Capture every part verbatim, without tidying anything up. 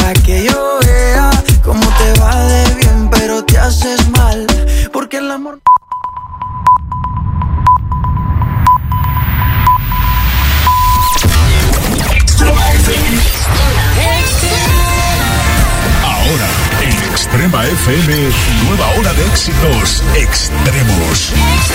Deja que yo vea cómo te va de bien, pero te haces mal, porque el amor... Ahora, en Extrema F M, nueva hora de éxitos extremos.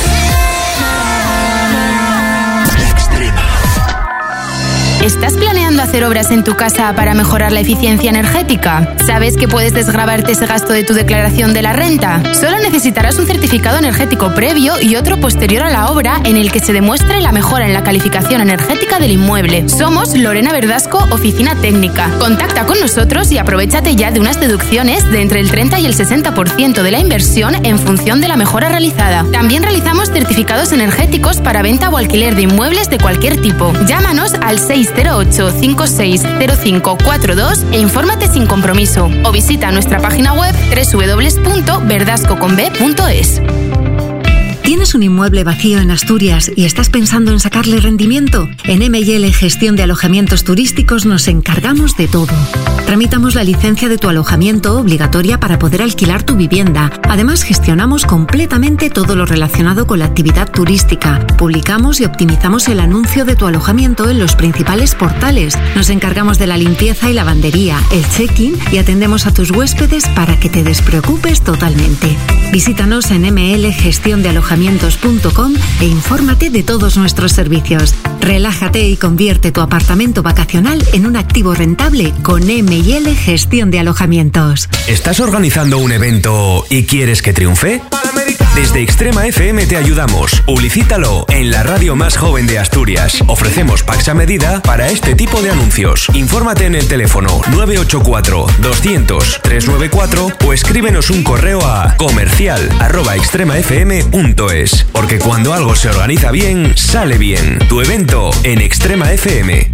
Extrema. ¿Estás planeando hacer obras en tu casa para mejorar la eficiencia energética? ¿Sabes que puedes desgravarte ese gasto de tu declaración de la renta? Solo necesitarás un certificado energético previo y otro posterior a la obra en el que se demuestre la mejora en la calificación energética del inmueble. Somos Lorena Verdasco, Oficina Técnica. Contacta con nosotros y aprovéchate ya de unas deducciones de entre el treinta y el sesenta por ciento de la inversión en función de la mejora realizada. También realizamos certificados energéticos para venta o alquiler de inmuebles de cualquier tipo. Llámanos al seis cero ocho, cinco seis cero cinco cuatro dos e infórmate sin compromiso. O visita nuestra página web doble u doble u doble u punto verdasco con b punto es. ¿Tienes un inmueble vacío en Asturias y estás pensando en sacarle rendimiento? En M y L Gestión de Alojamientos Turísticos nos encargamos de todo. Tramitamos la licencia de tu alojamiento obligatoria para poder alquilar tu vivienda. Además, gestionamos completamente todo lo relacionado con la actividad turística. Publicamos y optimizamos el anuncio de tu alojamiento en los principales portales. Nos encargamos de la limpieza y lavandería, el check-in y atendemos a tus huéspedes para que te despreocupes totalmente. Visítanos en m l gestión de alojamientos punto com e infórmate de todos nuestros servicios. Relájate y convierte tu apartamento vacacional en un activo rentable con M y L Gestión de Alojamientos. ¿Estás organizando un evento y quieres que triunfe? Desde Extrema F M te ayudamos. Publicítalo en la radio más joven de Asturias. Ofrecemos packs a medida para este tipo de anuncios. Infórmate en el teléfono nueve ocho cuatro, doscientos, trescientos noventa y cuatro o escríbenos un correo a comercial arroba extrema f m punto es. Porque cuando algo se organiza bien, sale bien. Tu evento en Extrema F M.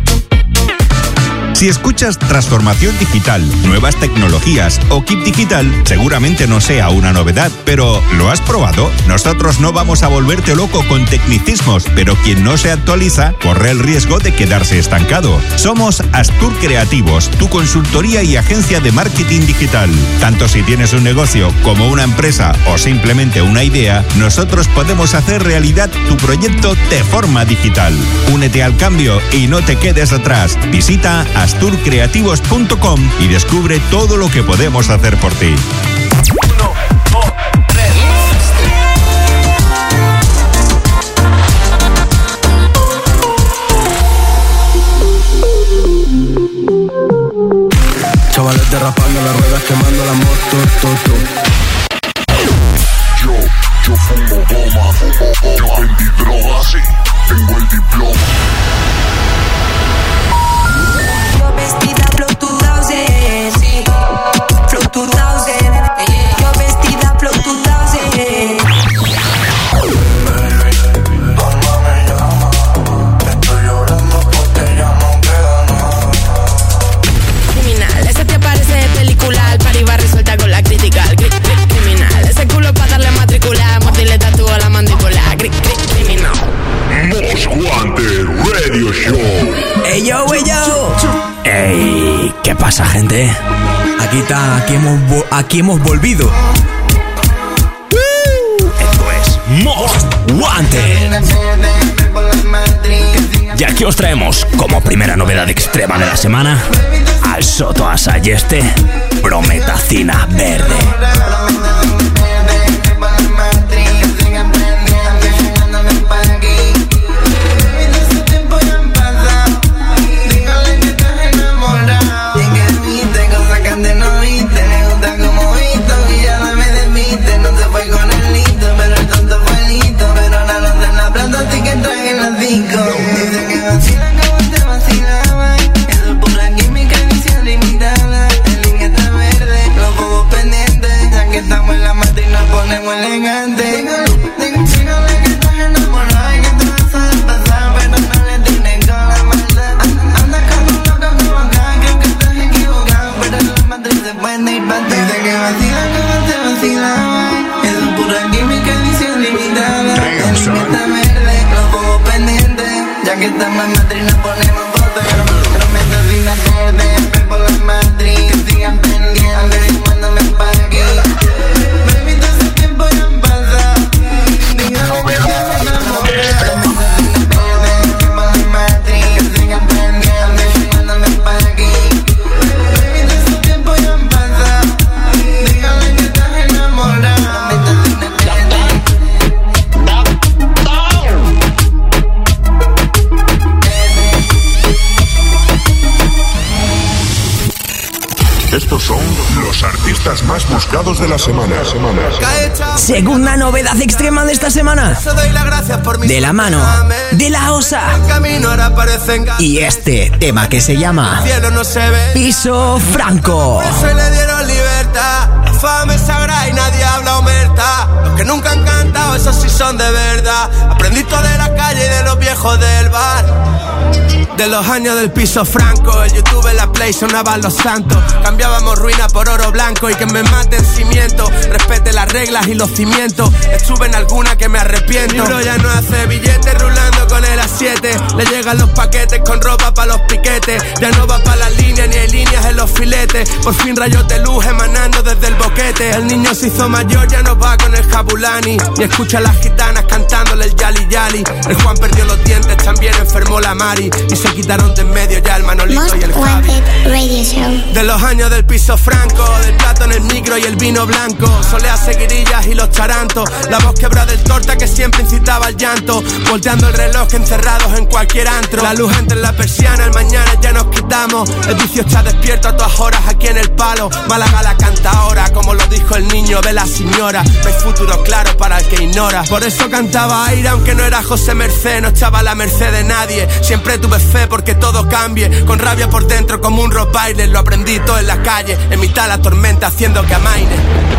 Si escuchas transformación digital, nuevas tecnologías o kit digital, seguramente no sea una novedad, pero ¿lo has probado? Nosotros no vamos a volverte loco con tecnicismos, pero quien no se actualiza corre el riesgo de quedarse estancado. Somos Astur Creativos, tu consultoría y agencia de marketing digital. Tanto si tienes un negocio como una empresa o simplemente una idea, nosotros podemos hacer realidad tu proyecto de forma digital. Únete al cambio y no te quedes atrás. Visita astur creativos punto com y descubre todo lo que podemos hacer por ti. Uno, dos, tres. Chavales derrapando las ruedas, quemando la moto, to, to. Yo, yo fumo goma, yo vendí droga, sí, tengo el diploma. Yo vestida Flow dos mil, sí, Flow dos mil, yo vestida Flow dos mil. Cuando me llama, estoy llorando porque ya no queda nada. Criminal, ese te parece de película, al party va resuelta con la crítica. Cri, cri, criminal, ese culo pa' darle matrícula, mordirle tatúo a la mandíbula. Cri, cri, criminal. Most Wanted Radio Show. Ey yo, ey yo. Ey, ¿qué pasa, gente? Aquí está, aquí hemos, vo- aquí hemos volvido. Esto es Most Wanted. Y aquí os traemos, como primera novedad extrema de la semana, al Soto Asayeste, Prometacina Verde. Estamos en la materia. Estos son los artistas más buscados de la semana. semana, semana. Segunda novedad extrema de esta semana. De la mano de La Osa. Y este tema que se llama Piso Franco. Se le dieron libertad. La fama es sagrada y nadie habla omerta. Los que nunca han cantado, esos sí son de verdad. Aprendí todo de la calle y de los viejos del bar. De los años del piso franco, el YouTube en la Play sonaban los santos. Cambiábamos ruina por oro blanco y que me maten cimiento. Respete las reglas y los cimientos. Estuve en alguna que me arrepiento. Mi bro ya no hace billetes rulando con el A siete. Le llegan los paquetes con ropa pa' los piquetes. Ya no va pa' las líneas ni hay líneas en los filetes. Por fin rayos de luz emanando desde el boquete. El niño se hizo mayor, ya no va con el Jabulani. Y escucha a las gitanas cantándole el yali yali. El Juan perdió los dientes, también enfermó la Mari. Y se quitaron de en medio ya el Manolito Most y el Javi. Radio Show. De los años del piso franco, del plato en el micro y el vino blanco. Soleas, seguirillas y los charantos. La voz quebrada del torta que siempre incitaba al llanto. Volteando el reloj encerrados en cualquier antro. La luz entre la persiana, el mañana ya nos quitamos. El vicio está despierto a todas horas aquí en el palo. Málaga la canta ahora, como lo dijo el niño de la señora. No hay futuro claro para el que ignora. Por eso cantaba aire aunque no era José Merced. No estaba a la merced de nadie. Siempre tuve fe porque todo cambie. Con rabia por dentro como un rottweiler. Lo aprendí todo en la calle, en mitad de la tormenta haciendo que amaine.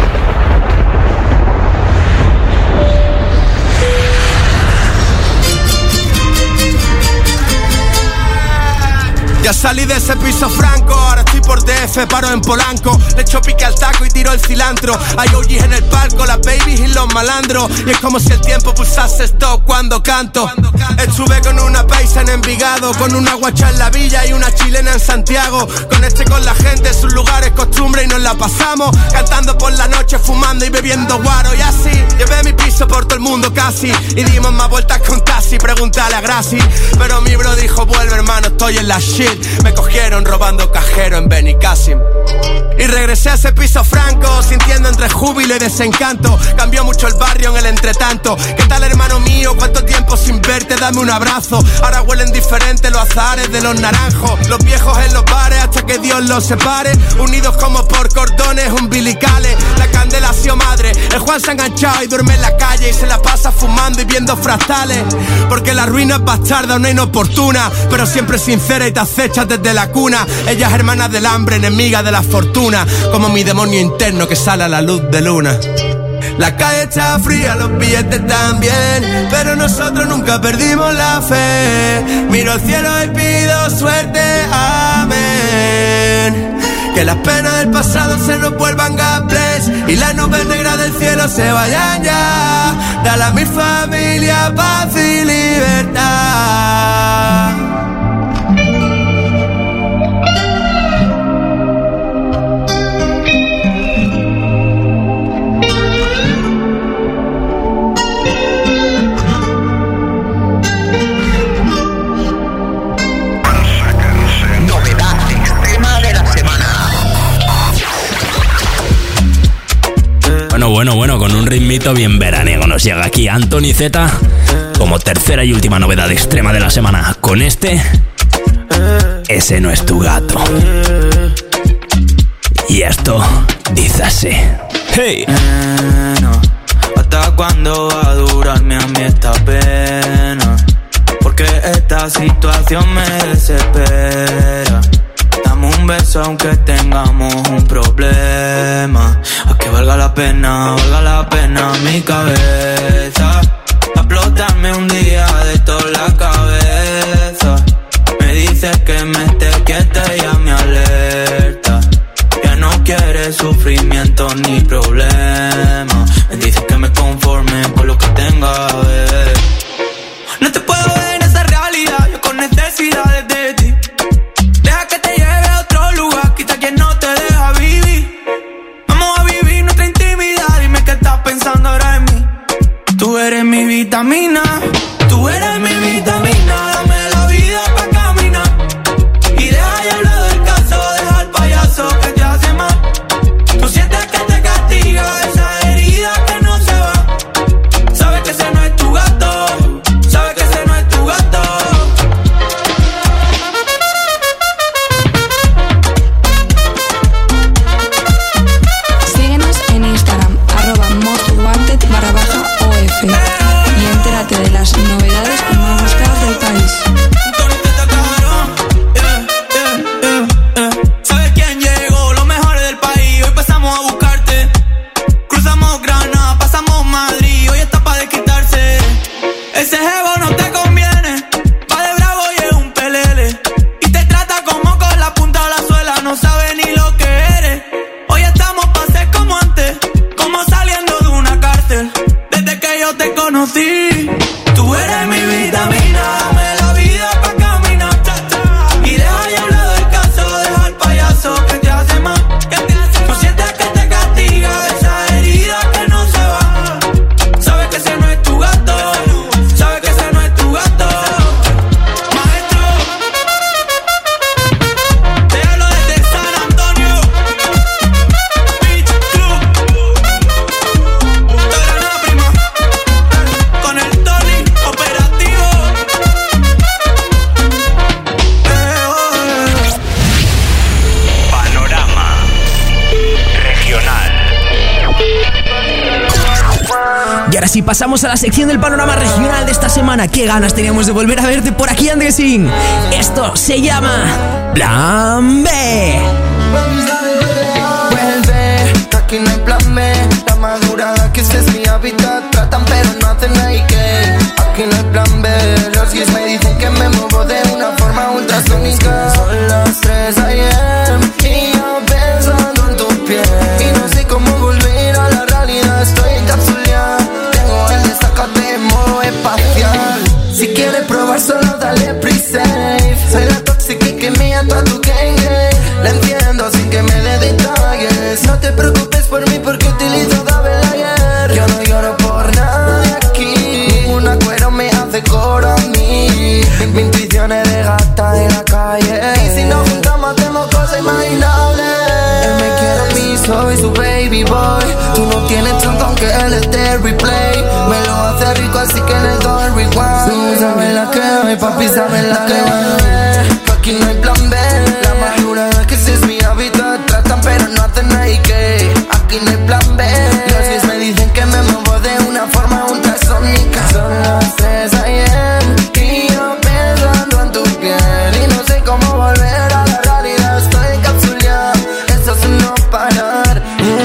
Ya salí de ese piso franco, ahora estoy por D F, paro en Polanco. Le echo pique al taco y tiro el cilantro. Hay O Gs en el palco, las babies y los malandros. Y es como si el tiempo pulsase stop cuando canto. Estuve con una paisa en Envigado, con una guacha en la villa y una chilena en Santiago. Conecté con la gente, sus lugares, costumbre y nos la pasamos. Cantando por la noche, fumando y bebiendo guaro. Y así, llevé mi piso por todo el mundo casi. Y dimos más vueltas con taxi, pregúntale a Graci. Pero mi bro dijo, vuelve hermano, estoy en la shit. Me cogieron robando cajero en Benicassim. Y regresé a ese piso franco, sintiendo entre júbilo y desencanto. Cambió mucho el barrio en el entretanto. ¿Qué tal hermano mío? ¿Cuánto tiempo sin verte? Dame un abrazo. Ahora huelen diferentes los azares de los naranjos. Los viejos en los bares hasta que Dios los separe. Unidos como por cordones umbilicales. La candela ha sido madre. El Juan se ha enganchado y duerme en la calle. Y se la pasa fumando y viendo fractales. Porque la ruina es bastarda, una inoportuna, pero siempre sincera y te acecha desde la cuna. Ella es hermana del hambre, enemiga de la fortuna. Como mi demonio interno que sale a la luz de luna. La calle está fría, los billetes también, pero nosotros nunca perdimos la fe. Miro al cielo y pido suerte, amén. Que las penas del pasado se nos vuelvan gables y las nubes negras del cielo se vayan ya. Dale a mi familia paz y libertad. Bueno, bueno, bueno, con un ritmito bien veraniego nos llega aquí Anthony Z como tercera y última novedad extrema de la semana. Con este, ese no es tu gato. Y esto dice así. Hey. Nena, ¿hasta cuándo va a durarme a mí esta pena? Porque esta situación me desespera. Dame un beso aunque tengamos un problema. A que valga la pena, valga la pena mi cabeza. A explotarme un día de toda la cabeza. Me dices que me esté quieta y ya me alerta. Ya no quiere sufrimiento ni problema. Me dices que me conforme con lo que tenga, bebé. No te puedo ver en esa realidad, yo con necesidades de ti. Deja que te lleve a otro lugar, quita quien no te deja vivir. Vamos a vivir nuestra intimidad, dime qué estás pensando ahora en mí. Tú eres mi vitamina, tú eres mi vitamina. Dame la vida pa' caminar y deja ya hablar del caso, deja al payaso que te hace mal. Tú sientes que te castiga y pasamos a la sección del panorama regional de esta semana. Qué ganas teníamos de volver a verte por aquí, Andresín. Esto se llama Plan B. Vuelve, aquí no hay plan B. La madurada que este es mi hábitat. Tratan pero no hacen nada que. Aquí no hay plan B. Los guis me dicen que me muevo de una forma ultrasónica. Son las tres a eme y yo pensando en tu piel. Y no sé cómo volver a la realidad. Estoy encapsulado. Tengo el destácate en modo espacial. Si quieres probar solo dale pre-save. Soy la tóxica que me ata a tu gang. La entiendo sin que me dé detalles. No te preocupes por mí porque utilizo Double Layer. Yo no lloro por nadie aquí. Ninguna cuero me hace coro a mí. Mi intuición es de gata de la calle. Y si nos juntamos hacemos cosas imaginables. Él me quiere a mí, soy su baby boy. Tú no tienes tanto aunque él es de replay. Me lo hace rico así que le doy rewind. Tú sabes la que hay, papi sabes la que hay. Aquí no hay plan B. La madurada que ese es mi hábitat. Tratan pero no hacen nada que. Aquí no hay plan B. Los guis me dicen que me muevo de una forma ultrasónica. Son las tres a eme y yo pensando en tu piel. Y no sé cómo volver a la realidad. Estoy encapsulado, eso es no parar.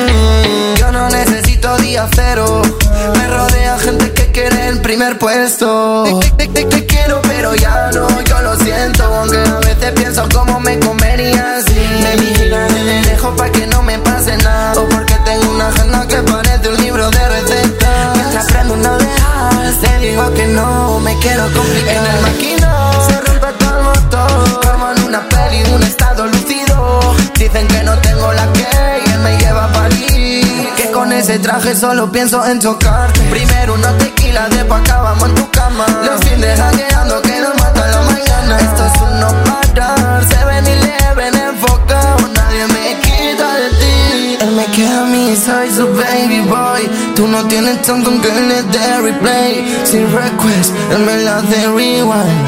mm, Yo no necesito día cero. Me rodea gente que quiere el primer puesto. Te, te, te, te quiero pero ya no, yo lo siento. Aunque a veces pienso cómo me comería así. Me vigilan de lejos pa' que no me pase nada. O porque tengo una agenda que parece un libro de recetas. Mientras prendo una oreja, te digo que no me quiero complicar. En el maquinón se rompe todo el motor. Como en una peli de un estado lúcido. Dicen que no tengo la que y él me lleva a París. Que con ese traje solo pienso en chocarte. Primero una tequila, después acabamos en tu cama. Los fines hackeando que nos mata la mañana. Esto es un no parar. Se ven y le ven enfocado. Nadie me quita de ti. Él me queda a mí, soy su baby boy. Tú no tienes tanto aunque él es de replay. Sin request, él me la hace rewind.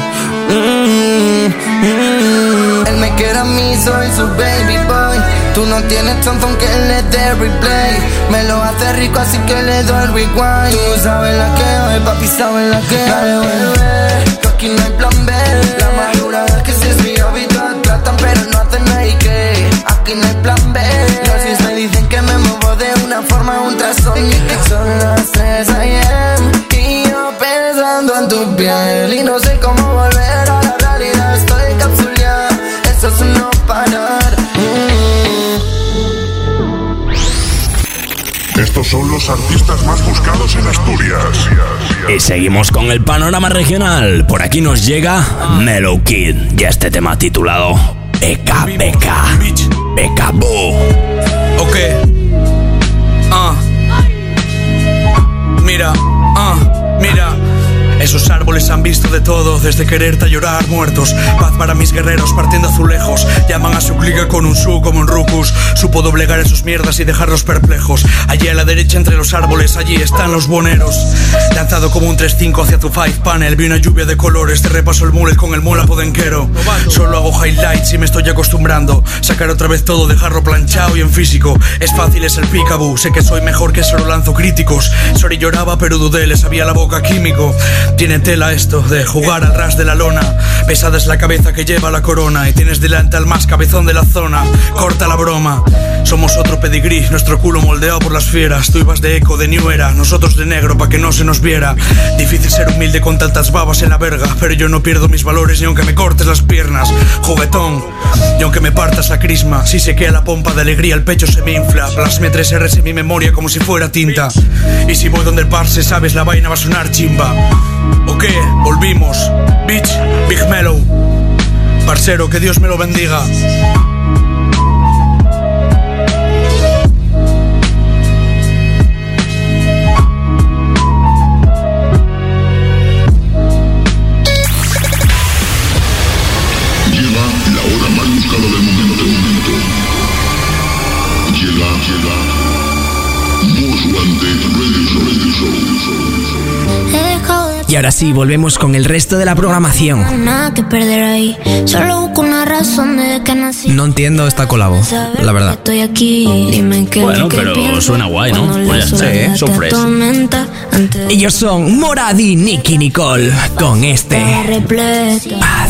mm, mm. Él me quiere a mí, soy su baby boy. Tú no tienes tanto aunque él es de replay. Me lo hace rico así que le doy el rewind. Tú sabes la que hay, papi sabes la que hay. Bebé, que aquí no hay plan B. La madurada que si es mi hábitat. Tratan pero no hacen nada que. Aquí no hay plan B. Los guis me dicen que me muevo de una forma ultrasónica. Son las tres a eme y yo pensando en tu piel. Y no sé cómo volver a la realidad. Estoy encapsulado, eso es un no parar. Estos son los artistas más buscados en Asturias. Y seguimos con el panorama regional. Por aquí nos llega Mellow Kid y este tema titulado Beka Beka Beka Boo. Ok. Ah. Mira, ah, mira. Esos árboles han visto de todo, desde quererte a llorar muertos. Paz para mis guerreros partiendo azulejos. Llaman a su clica con un su como un rucus. Supo doblegar en sus mierdas y dejarlos perplejos. Allí a la derecha entre los árboles, allí están los boneros. Lanzado como un tres cinco hacia tu five panel. Vi una lluvia de colores, te repaso el mullet con el mola podenquero. Solo hago highlights y me estoy acostumbrando. Sacar otra vez todo, dejarlo planchado y en físico. Es fácil, es el peekaboo. Sé que soy mejor que solo lanzo críticos. Sorry lloraba pero dudé, le sabía la boca químico. Tiene tela esto de jugar al ras de la lona. Pesada es la cabeza que lleva la corona. Y tienes delante al más cabezón de la zona. Corta la broma. Somos otro pedigrí, nuestro culo moldeado por las fieras. Tú ibas de eco, de new era, nosotros de negro pa' que no se nos viera. Difícil ser humilde con tantas babas en la verga. Pero yo no pierdo mis valores ni aunque me cortes las piernas. Juguetón, y aunque me partas la crisma. Si se queda la pompa de alegría el pecho se me infla. Plasme tres erres en mi memoria como si fuera tinta. Y si voy donde el parce sabes la vaina va a sonar chimba. Ok, volvimos. Bitch, Big Mellow. Parcero, que Dios me lo bendiga. Llega la hora más buscada del momento, del momento. Llega, llega Most Wanted Radio Show. Echo de Y ahora sí, volvemos con el resto de la programación. Nada que perder ahí. Solo busco una razón de que nací. No entiendo esta colabo, la verdad. Estoy aquí, dime qué Bueno, pero suena guay, ¿no? Oye, sí, son fresh. Ellos son Morad y Nicky Nicole con este Paz.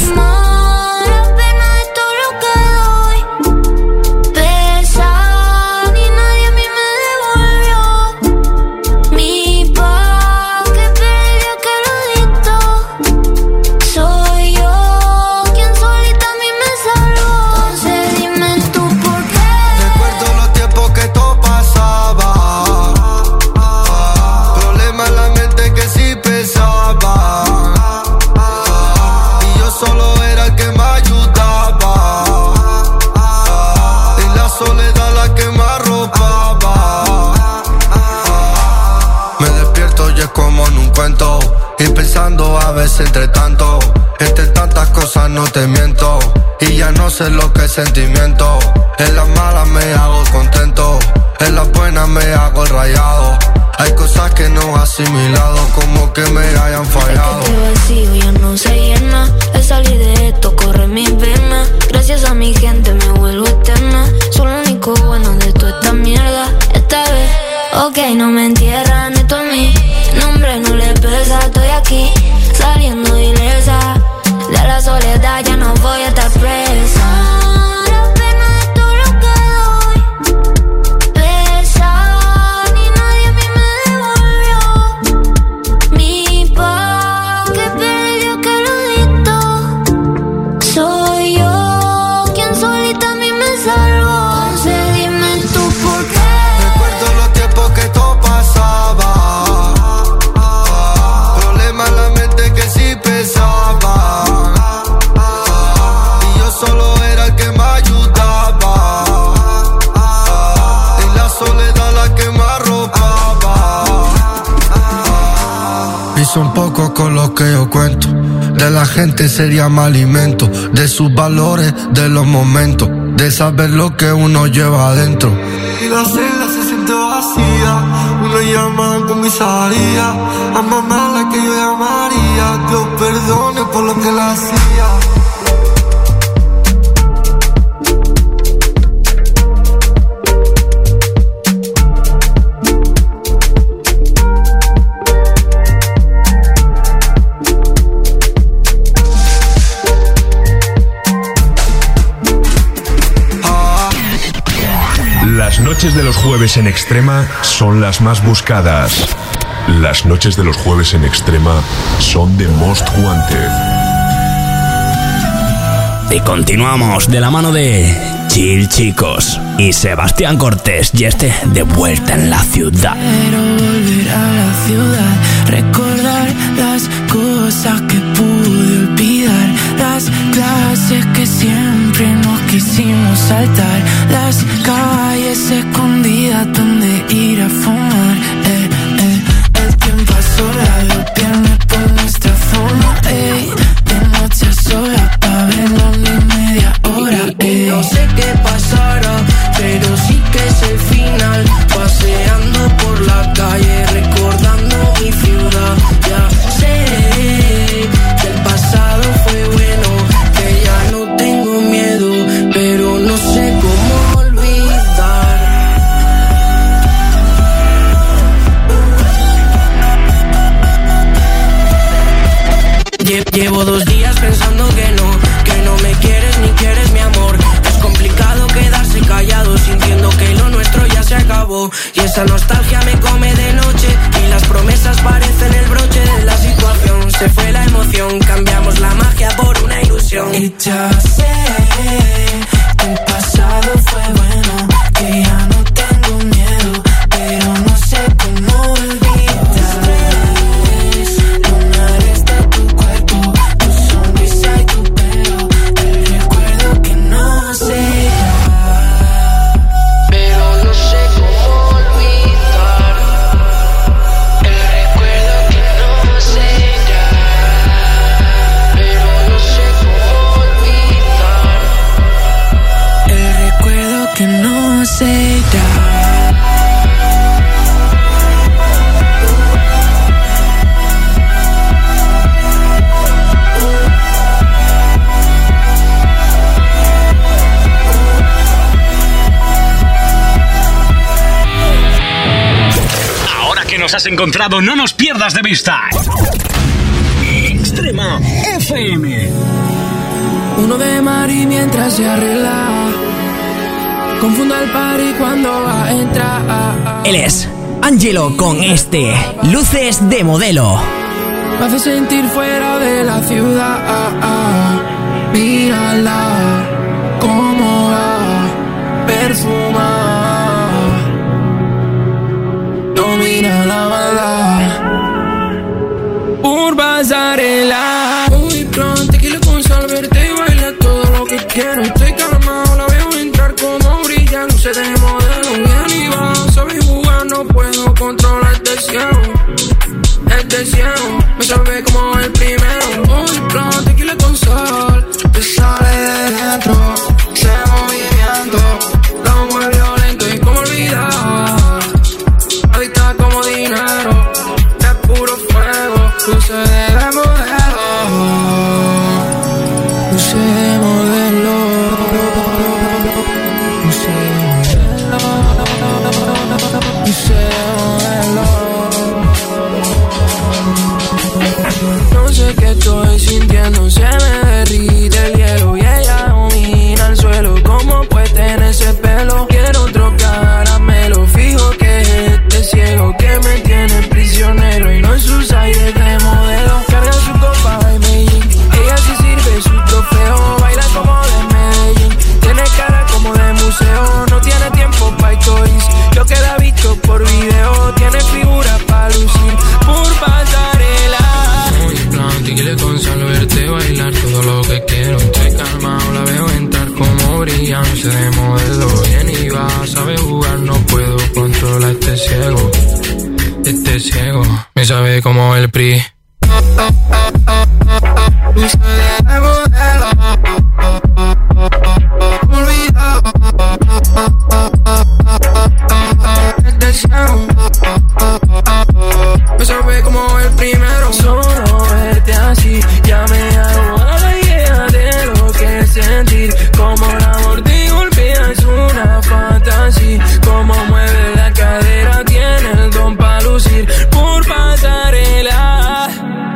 Y pensando a veces entre tanto, entre tantas cosas no te miento. Y ya no sé lo que es sentimiento. En las malas me hago contento, en las buenas me hago el rayado. Hay cosas que no he asimilado, como que me hayan fallado. Es que este vacío ya no se llena. Al salir de esto corre mis venas. Gracias a mi gente me vuelvo eterna. Soy lo único bueno de toda esta mierda. Esta vez, ok, no me entierran. Esto a mí, nombre no le pesa. Estoy aquí, saliendo ilesa. De la soledad ya no voy a estar presa. Son pocos con los que yo cuento. De la gente sería más alimento. De sus valores, de los momentos. De saber lo que uno lleva adentro. Y la celda se siente vacía. Uno llama a comisaría. A mamá la que yo llamaría. Dios perdone por lo que la hacía. Las noches de los jueves en Extrema son las más buscadas. Las noches de los jueves en Extrema son The Most Wanted. Y continuamos de la mano de Chill Chicos y Sebastián Cortés y este De Vuelta en la Ciudad. Quiero volver a la ciudad, recordar las cosas que pude olvidar, las clases que siempre nos quisimos saltar, las calles escondidas donde ir a fumar. Eh, eh. El tiempo a solas, los viernes por nuestra forma. Eh. De noche a solas pa' vernos ni media hora. Eh. No sé qué pasará, pero sí que es el final. Paseando por la calle, recordando mi ciudad. Ya sé que el pasado fue bueno, que ya no tengo miedo, pero no sé cómo olvidar. Llevo dos días pensando que no, que no me quieres ni quieres mi amor. Es complicado quedarse callado, sintiendo que lo nuestro ya se acabó. Y esa nostalgia me come de noche, y las promesas parecen el broche de la situación. Se fue la emoción, cambiamos la magia por una ilusión. Y ya sé que el pasado fue bueno, que ya no tengo miedo, pero no sé cómo olvidar. Lunares de tu cuerpo, tu sonrisa y tu pelo, el recuerdo que no se da, pero no sé cómo olvidar. El recuerdo que no se da, pero no sé cómo olvidar. El recuerdo que no se da. nos has encontrado, no nos pierdas de vista. Extrema F M. Uno de Mari mientras se arregla, confunda el party cuando va a entrar. Él es Angelo con este Luces de Modelo. Me hace sentir fuera de la ciudad. Mírala cómo va perfumada, domina la maldad. Por pasarela, muy pronto tequila con sal, verte y baila todo lo que quiero. Estoy calmado, la veo entrar como brilla, luces de modelo, bien y va. Sabe jugar, no puedo controlar este cielo. Este cielo me sabe como el primero. Muy pronto tequila con sal, te sale de dentro, ese movimiento lo mueve violento y como olvidar. Adicta como dinero, es puro fuego. Luces de modelo, luces de modelo, luces de modelo, luces de modelo. No sé qué estoy sintiendo, se me derrite el hielo y ella domina el suelo. ¿Cómo puede tener ese pelo? Quiero otro caramelo, fijo que es este ciego que me tiene prisionero y no en sus aires de modelo. Carga su copa de Medellín, ella sí sirve su trofeo, baila como de Medellín, tiene cara como de museo, no tiene tiempo pa' stories, lo que la he visto por video, tiene figura pa' lucir, por pasarela. Tequila con sal, verte bailar todo lo que quiero. Estoy calmado, la veo entrar como brilla, no sé de modelo, bien y va, sabe jugar, no puedo controlar este ciego. Este ciego me sabe como el P R I. Luces de modelo, olvidado. Este ciego me sabe como el primero. Solo verte así ya me hago a la idea de lo que es sentir. Como el amor te golpea es una fantasía. Como mueve la cadera tiene el don pa' lucir. Por pasarela.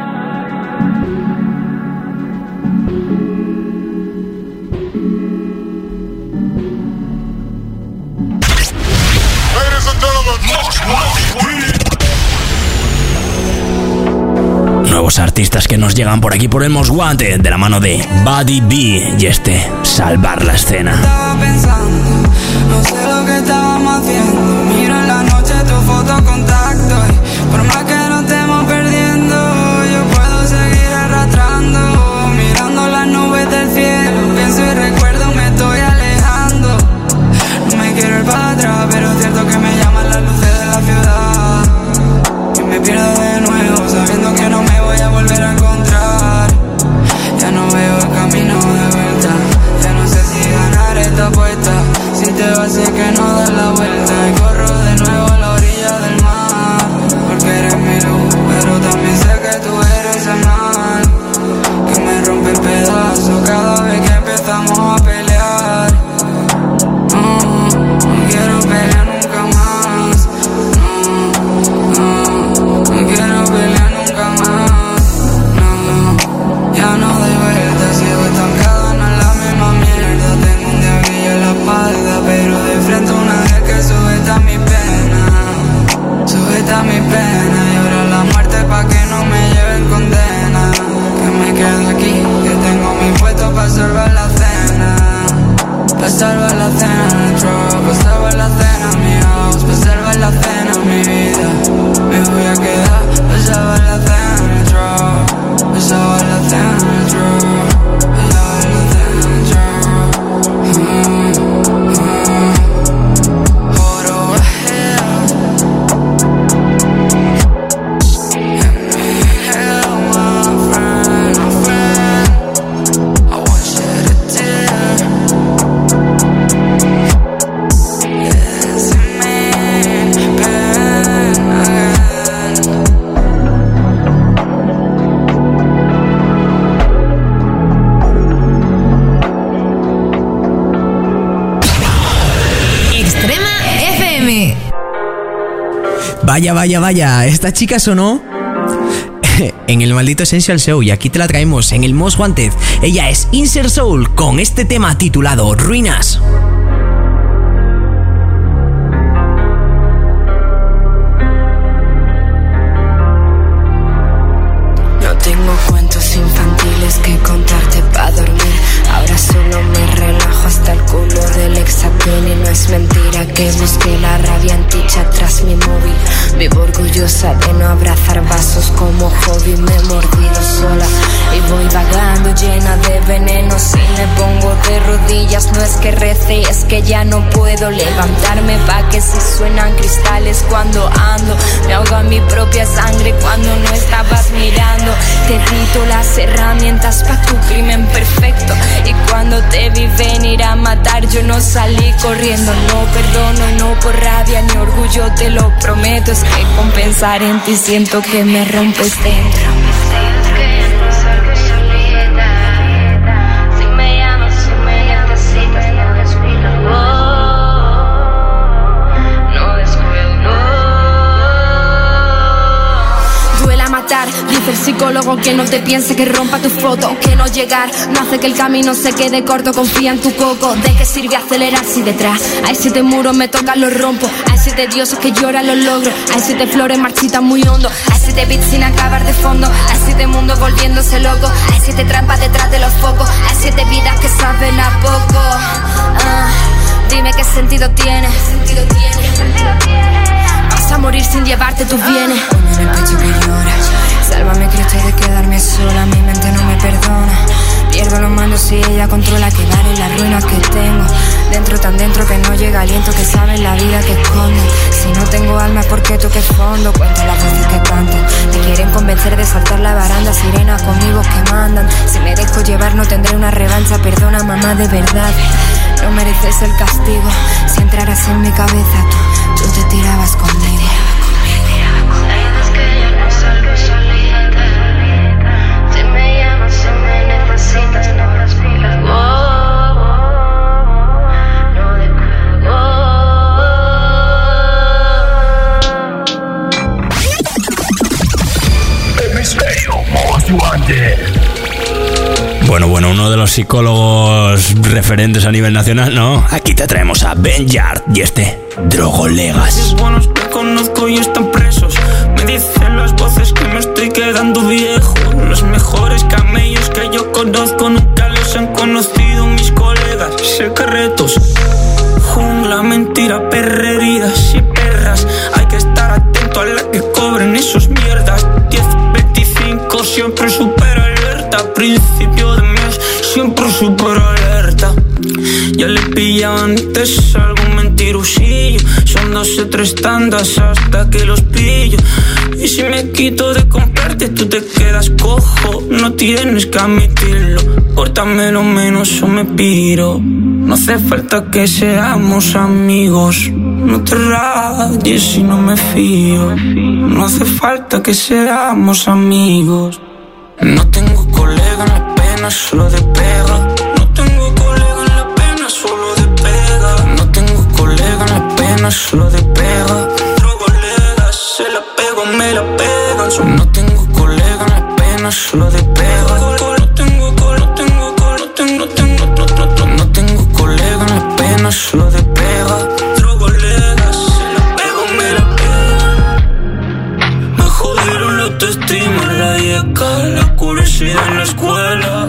Nuevos artistas que nos llegan por aquí por el Most Wanted, de la mano de Buddy B y este Salvar la Escena. Estaba pensando, no sé lo que estábamos haciendo. Miro en la noche tu foto contacto y por más que nos estemos perdiendo, yo puedo seguir arrastrando, mirando las nubes del cielo. Pienso y recuerdo, me estoy alejando. No me quiero ir para atrás, pero es cierto que me llaman las luces de la ciudad. Y me pierdo de nuevo, sabiendo que no me voy a volver a encontrar. Ya no veo el camino de vuelta, ya no sé si ganar esta apuesta. Si te vas sé que no das la vuelta y corro de nuevo a la orilla del mar. Porque eres mi luz, pero también sé que tú eres el mal, que me rompe en pedazos cada vez que empezamos a pelear. No, no quiero pelear nunca más. No, no, no quiero Vaya, vaya, vaya, esta chica sonó en el maldito Essential Show y aquí te la traemos en el Most Wanted. Ella es Insert Soul con este tema titulado Ruinas. No tengo cuentos infantiles que contarte para dormir. Ahora solo me relajo hasta el culo del exapén. Y no es mentira que busqué la rabia en ticha tras mi móvil. Vivo orgullosa de no abrazar vasos como hobby. Me he mordido sola y voy vagando llena de veneno. Si me pongo de rodillas no es que rece, es que ya no puedo levantarme pa' que si suenan cristales cuando ando. Me ahoga mi propia sangre cuando no estabas mirando. Te quito las herramientas pa' tu crimen perfecto. Y cuando te vi venir a matar yo no salí corriendo. No perdono, no por rabia ni orgullo, te lo prometo. Es que con pensar en ti siento que me rompes dentro. Dice el psicólogo que no te piense, que rompa tu foto, que no llegar no hace que el camino se quede corto. Confía en tu coco, ¿de qué sirve acelerar si detrás hay siete muros, me tocan, los rompo? Hay siete dioses que lloran los logros, hay siete flores marchitas muy hondo, hay siete beats sin acabar de fondo, hay siete mundos volviéndose locos, hay siete trampas detrás de los focos, hay siete vidas que saben a poco. Ah, dime qué sentido tiene, ¿qué sentido tiene? ¿Qué sentido tiene? Vas a morir sin llevarte tus bienes. Ponme en el pecho que llora, sálvame Cristo de quedarme sola. Mi mente no me perdona, pierdo los manos y ella controla. Que vale las ruinas que tengo dentro, tan dentro que no llega aliento. Que saben la vida que esconden. Si no tengo alma, ¿por qué toque fondo? Cuento las voces que cantan, te quieren convencer de saltar la baranda. Sirenas conmigo que mandan, si me dejo llevar no tendré una revancha. Perdona mamá, de verdad no mereces el castigo. Si entraras en mi cabeza tú, tú te tirabas conmigo. Bueno, bueno, uno de los psicólogos referentes a nivel nacional, ¿no? Aquí te traemos a Ben Yard y este Drogolegas. Los buenos que conozco y están presos. Me dicen las voces que me estoy quedando viejo. Los mejores camellos que yo conozco nunca los han conocido mis colegas. Secretos, jungla, mentira, perrerías y perras. Hay que estar atento a la que cobren esos mierdas. diez veinticinco siempre super alerta. Principio de mes siempre super alerta. Ya le pillaban antes algún mentirosillo. Son dos o tres tandas hasta que los pillo. Y si me quito de comprarte tú te quedas cojo. No tienes que admitirlo. Córtamelo menos o me piro. No hace falta que seamos amigos. No te rayes si no me fío. No hace falta que seamos amigos. No tengo colega en la pena, solo de pega. No tengo colega en la pena, solo de pega. No tengo colega en la pena, solo de pega. Drogolegas, se la pego, me la pegan. No tengo colega en la pena, solo de pega. No tengo colega, no tengo colega, no tengo, tengo, no, no, no, no tengo colega en la pena, solo de pega. Drogolegas, se la pego, me la pegan. Me jodieron la autoestima, la yeca, la curiosidad en la escuela.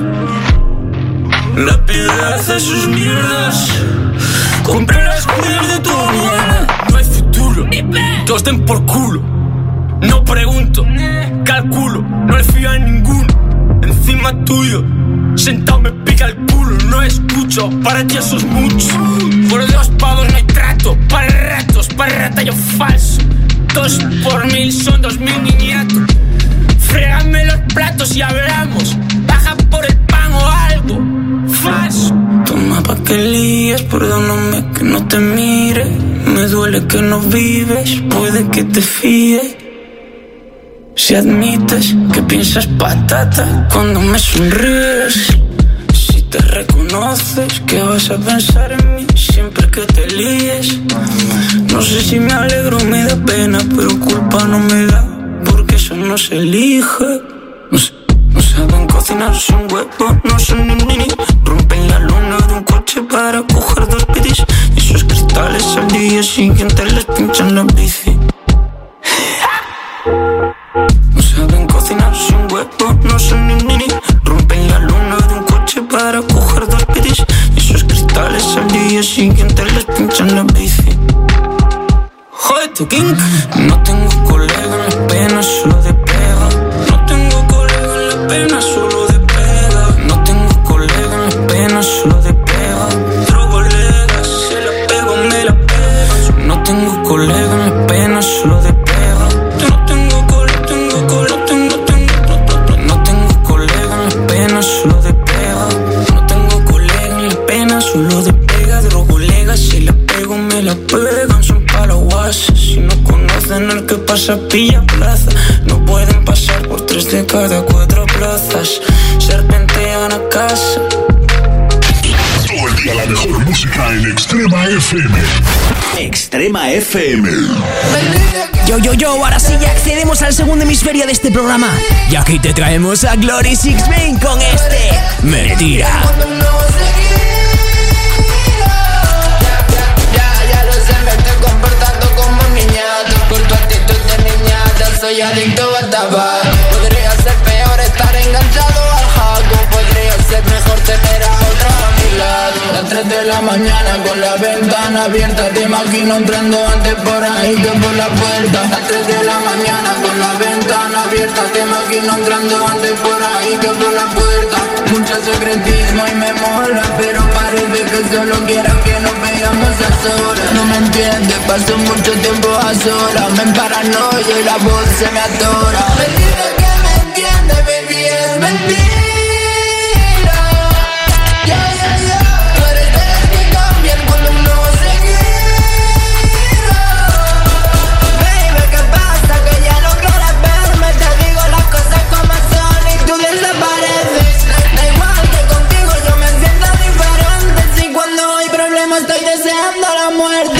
La piedad hace sus mierdas. Compré las joyas de tu abuela. No hay futuro, que os den por culo. No pregunto, calculo. No le fío a ninguno. Encima tuyo, sentado me pica el culo. No escucho, para ti eso es mucho. Por dos pavos no hay trato. Para ratos, para ratallo falso. Dos por mil son dos mil niñatos. Frégame los platos y hablamos. Baja por el pan o algo. Falso. Toma pa' que líes, perdóname que no te mire. Me duele que no vives, puede que te fíe. Si admites que piensas patata cuando me sonríes. Si te reconoces que vas a pensar en mí siempre que te líes. No sé si me alegro o me da pena, pero culpa no me da, porque eso no se elige. No, sé, no saben cocinarse un huevo, no son ni ni ni. Rompen la luna de un coche para coger dos pitis. Y esos cristales al día siguiente les pinchan la bici. No saben cocinarse un huevo, no son ni ni ni. Rompen la luna de un coche para coger dos pitis. Y esos cristales al día siguiente les pinchan la bici. Joder, tu king. No tengo colega en las penas, solo de pega. No tengo colega en las penas, solo de pega. No tengo colega en las penas, solo de pega. Otro colega, se la pego, me la pego. No tengo colega en las penas, solo de pega. No tengo colega, tengo colega, tengo, tengo, no, no tengo colega en las penas, solo de pega. No tengo colega en las penas, solo de pega. Otro colega, si la pego, me la pegan. Son paraguases, si no conocen al que pasa, pilla plaza. No pueden pasar por tres de cada cuatro plazas. Serpentean a casa. Todo el día la mejor música en Extrema F M. Extrema F M. Yo, yo, yo, ahora sí ya accedemos al segundo hemisferio de este programa. Y aquí te traemos a Glory Six Main con este Mentira. Soy adicto a tabaco. Podría ser peor estar enganchado al jaco. Podría ser mejor tener a otra a mi lado. Las tres de la mañana con la ventana abierta. Te imagino entrando antes por ahí que por la puerta. Las tres de la mañana con la ventana abierta. Te imagino entrando antes por ahí que por la puerta. Mucho secretismo y me mola, pero parece que solo quiero que nos veamos a solas. No me entiendes, paso mucho tiempo a solas. Me paranoia y la voz se me atora. Mentira que me entiende, baby, es mentira. Yeah, yeah, yeah. Tú eres de las que cambian cuando uno se quiere. Baby, ¿qué pasa? Que ya no quieres verme. Te digo las cosas como son y tú desapareces. Da igual que contigo yo me siento diferente. Si cuando hay problemas estoy deseando la muerte.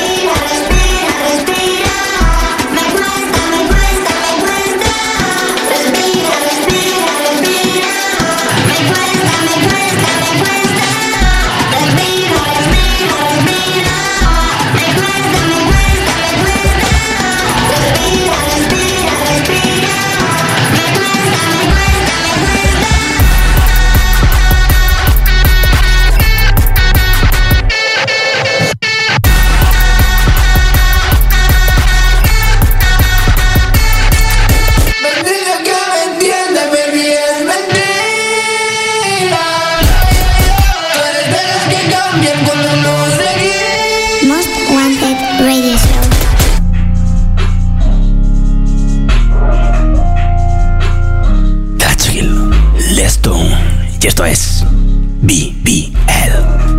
Y esto es B B L.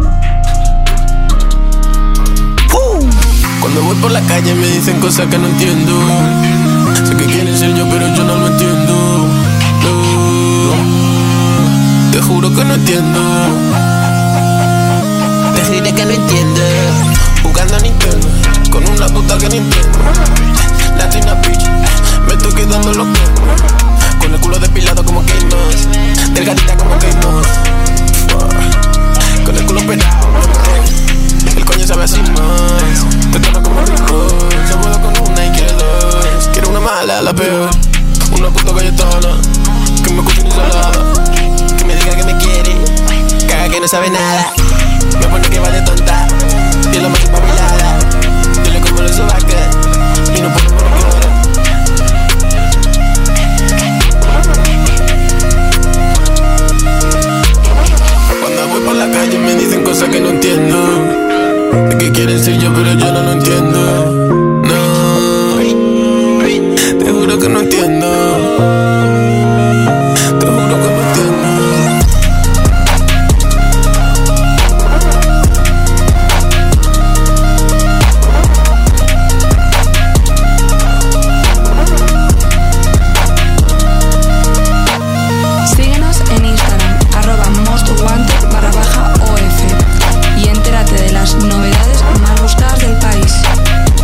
¡Uh! Cuando voy por la calle me dicen cosas que no entiendo. Sé que quieren ser yo, pero yo no lo entiendo. No. Te juro que no entiendo. Te diré que no entiendo. Jugando a Nintendo con una puta que no entiendo. Latina bitch, me estoy quedando loco. Con el culo depilado como K-Moss, delgadita como K-Moss. Con el culo pelado, el coño sabe así más. Te tono como rico, yo puedo con una y quiero dos. Quiero una mala, la peor, una puta galletona que me cocine ensalada, que me diga que me quiere, caga que no sabe nada. Me pone que va de tonta, y la más espabilada. Yo le como los sobacas y no puedo por qué hora. Cuando voy por la calle me dicen cosas que no entiendo. De que quieren ser yo pero yo no lo entiendo. No, te juro que no entiendo. Te juro que no entiendo. Síguenos en Instagram, arroba mostwanted barra baja O F, y entérate de las novedades más buscadas del país.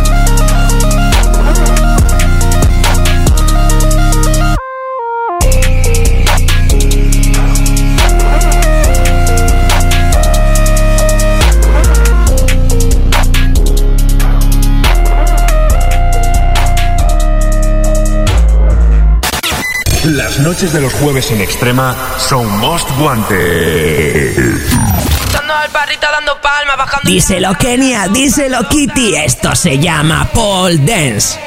Las noches de los jueves en Extrema son Most Wanted. Escuchando al parrita dando palmas, bajando. Díselo Kenia, díselo Kitty, esto se llama pole dance.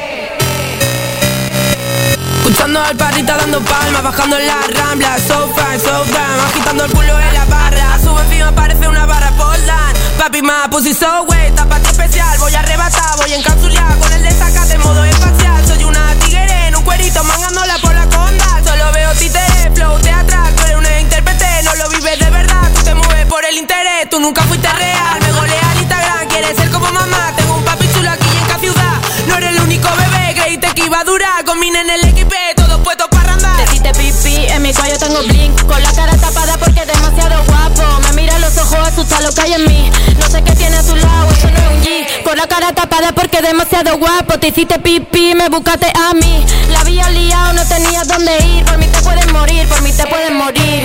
Escuchando al parrita dando palmas, bajando en la rambla, so fine, so damn, agitando el culo en la barra, sube encima parece una barra pole dance. Papi, ma, pussy so wet, tapate especial, voy a arrebatar, voy encapsular con el desacate en modo espacial. Soy una tigre en un cuerito, mangándola por la conda, solo veo títeres, flow teatral, tú eres una intérprete, no lo vives de verdad, tú te mueves por el interés, tú nunca fuiste real, me golea el Instagram, quieres ser como mamá, tengo un papi chulo aquí en cada ciudad, no eres el único bebé, creíste que iba a durar, combinen el equipo, todos puestos para andar. Te hiciste pipí, en mi cuello tengo blink, con la cara tapada porque es demasiado guapo, me mira a los ojos, asusta lo que hay en mí, no sé qué tiene a tu lado, eso no es un G, con la cara tapada porque es demasiado guapo, te hiciste pipí, me buscaste a mí, la había liado, no tenías dónde ir, por mí te puedes morir, por mí te puedes morir.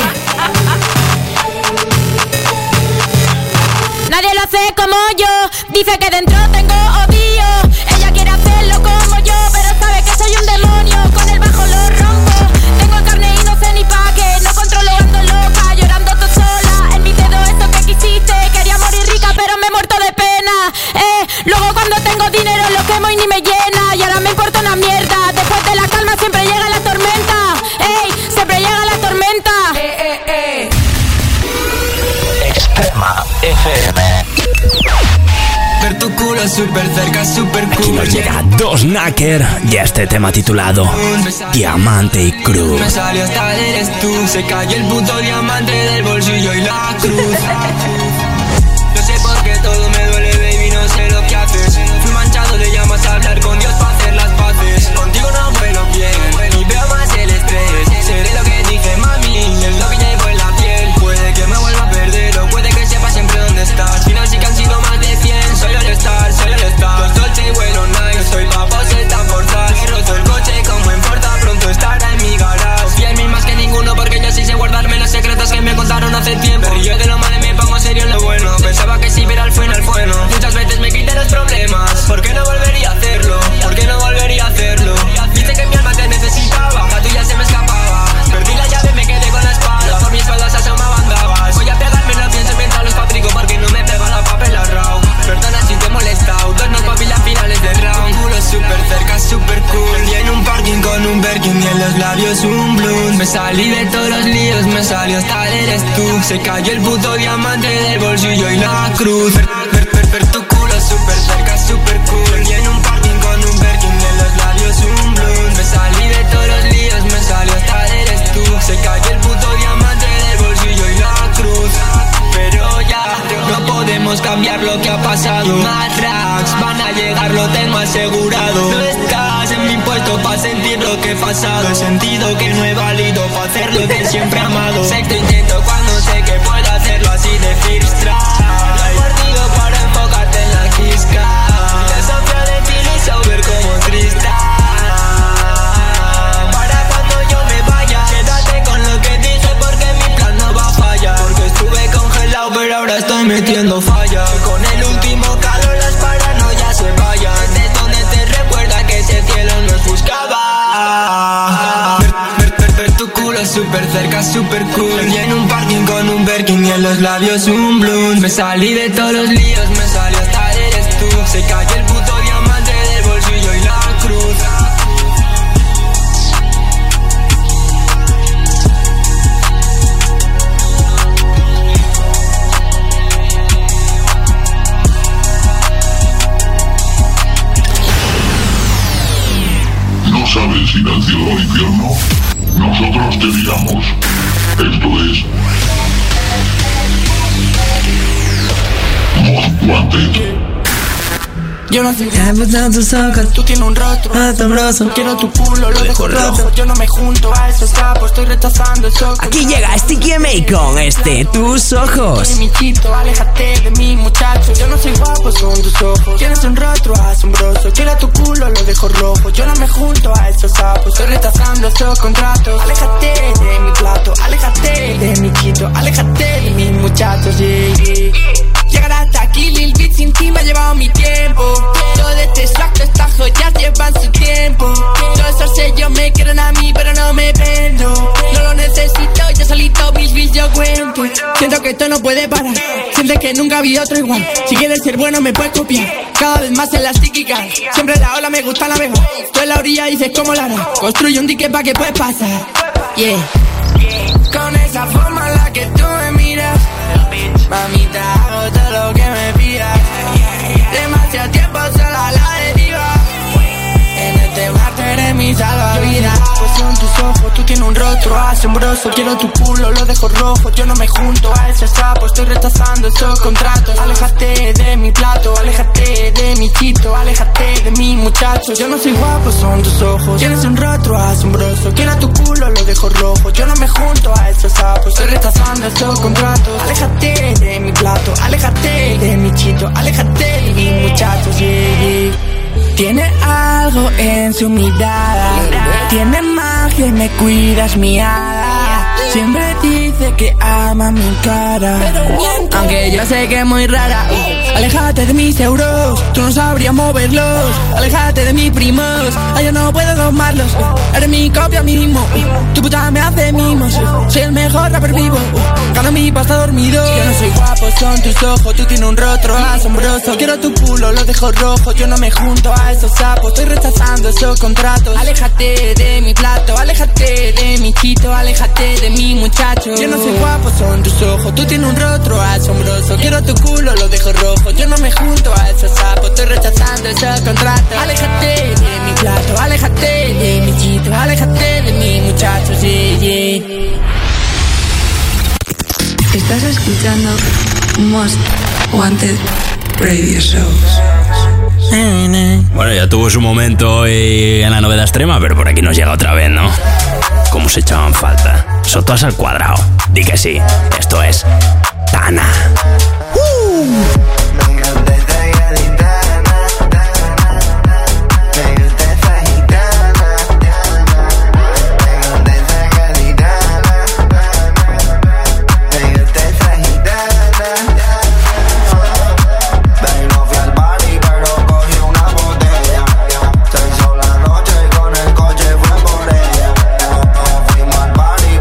Nadie lo hace como yo, dice que dentro tengo odio, ella quiere hacerlo como yo, pero sabe que soy un demonio, con el bajo lo rompo, tengo el carne y no sé ni pa' qué, no controlo, ando loca, llorando tú sola, en mi dedo eso que quisiste, quería morir rica pero me he muerto de pena, eh, luego cuando tengo dinero lo quemo y ni me llena, y ahora me importa una mierda, después de la calma siempre llega la tormenta, ey, siempre llega la tormenta, eh, eh, eh. Extrema F M. Ver tu culo súper cerca, súper cool. Aquí nos llega Dos Knacker y este tema titulado Diamante y Cruz. Me salió hasta eres tú. Se cayó el puto diamante del bolsillo y la cruz. No sé por qué todo me duele, baby, no sé lo que haces. Fui manchado de llamas a hablar con Dios para hacer las paces. Contigo no vuelo bien, y veo más el estrés. Seré lo que dije, mami, es lo que llevo en la piel. Puede que me vuelva a perder o puede que sepa siempre dónde estás. Al final sí que han sido más de cien, soy el star, soy el star. Los Dolce y bueno, nice, soy papá, se está por dar. He roto el coche como en Porta, pronto estará en mi garage. Confía en mí más que ninguno porque yo sí sé guardarme los secretos que me contaron hace tiempo. Y yo de lo malo me pongo serio en lo bueno. Pensaba que si viera al final bueno. Muchas veces me quité los problemas. ¿Por qué no volvería a hacerlo? ¿Por qué no volvería a hacerlo? Dice que mi alma te necesitaba, la tuya se me escapaba. Perdí la llave, me quedé con la espada. Por mis espaldas asomaban dabas. Voy a pegarme, no pienso mientras los fabrico porque no me pega la papel raw. Perdona si te he molestado, dos no papi las finales de round. Tu culo súper cerca, súper cool. Y en un parking con un Birkin y en los labios un blues. Me salí de todos los líos, me salió hasta eres tú. Se cayó el puto diamante del bolsillo y la cruz. Ver, ver, ver, ver tu culo súper cerca, súper cool. Y en un parking con un Birkin y en los labios un blues. Me salí de todos los líos, me salió hasta eres tú. Se cayó el puto diamante del bolsillo y la cruz. Pero ya no podemos cambiar lo que ha pasado. Más racks van a llegar, lo tengo asegurado. No estás en mi puesto para sentir lo que he pasado. He sentido que no he valido para hacer lo que siempre he amado. Sexto intento cuando sé que puedo hacerlo así de first try. He partido para enfocarte en la quisca. La sombra de ti y saber como triste. Para cuando yo me vaya, quédate con lo que dije porque mi plan no va a fallar. Porque estuve congelado pero ahora estoy metiendo falla. Con el último calor las paranoias se vayan. Desde donde te recuerda que ese cielo nos buscaba. Ver, ver, ver, ver tu culo súper cerca, súper cool. Y en un parking con un Birkin y en los labios un blues. Me salí de todos los líos, me salió hasta eres tú. Se cayó el puto diamante del bolsillo y la cruz. ¿No sabes ir al cielo o al infierno? Nosotros te digamos. Esto es Most Wanted. Yo no soy tus ojos, tú tienes un rostro asombroso. Quiero tu culo, lo dejo rojo. Yo no me junto a esos sapos, estoy rechazando eso. Aquí llega Sticky M A con este Tus Ojos. Mi chito, aléjate de mí, muchacho. Yo no soy guapo, son tus ojos. Tienes un rostro asombroso. Quiero tu culo, lo dejo rojo. Yo no me junto a esos sapos, estoy rechazando esos contratos. Aléjate de mi plato, aléjate de mi chito, aléjate de mis muchachos, yeah, yeah. Llegar hasta aquí, Lil Beat, sin ti me ha llevado mi tiempo. Todo este swag, estas joyas llevan su tiempo. Todos esos sellos me quieren a mí, pero no me vendo. que esto no puede parar. Sientes que nunca vi otro igual. Si quieres ser bueno me puedes copiar. Cada vez más en las típicas. Siempre la ola me gusta navegar. Tú en la orilla dices cómo la harás. Construye un dique pa' que puedes pasar. Yeah. Con esa forma en la que tú me miras, mamita, hago todo lo que me pidas. Demasiado tiempo sola a la deriva. En este mar tú eres mi salvavidas. Pues son tus ojos, tú tienes un rostro asombroso. Quiero tu culo, lo dejo rojo. Yo no me junto a ese sapo, estoy rechazando esos contratos. Aléjate de mi plato, aléjate de mi chito, aléjate de mi muchacho. Yo no soy guapo, son tus ojos. Tienes un rostro asombroso. Quiero tu culo, lo dejo rojo. Yo no me junto a esos sapos, estoy rechazando esos contratos. Aléjate de mi plato, aléjate de mi chito, aléjate de mi muchacho. Yeah, yeah. Tiene algo en su mirada, tiene magia y me cuidas mi hada. Siempre dice que ama mi cara, aunque yo sé que es muy rara. Aléjate de mis euros, tú no sabrías moverlos. Aléjate de mis primos, ay, yo no puedo domarlos. Eres mi copia mismo, tu puta me hace mimos. Soy el mejor rapper vivo, gano mi pasta dormido. Yo no soy guapo, son tus ojos, tú tienes un rostro asombroso. Quiero tu culo, lo dejo rojo. Yo no me junto a esos sapos, estoy rechazando esos contratos. Aléjate de mi plato, aléjate de mi chito, aléjate de mi muchacho. Yo no soy guapo, son tus ojos, tú tienes un rostro asombroso. Quiero tu culo, lo dejo rojo. Yo no me junto a esos sapos, estoy rechazando esos contratos. Aléjate de mi plato, aléjate de mi chito, aléjate de mi muchacho. Yeah, yeah. Estás escuchando Most Wanted Radio Show. Bueno, ya tuvo su momento y en la novedad extrema, pero por aquí nos llega otra vez, ¿no? Cómo se echaban falta. Sotoas al cuadrado. Di que sí. Esto es Tana. Uh.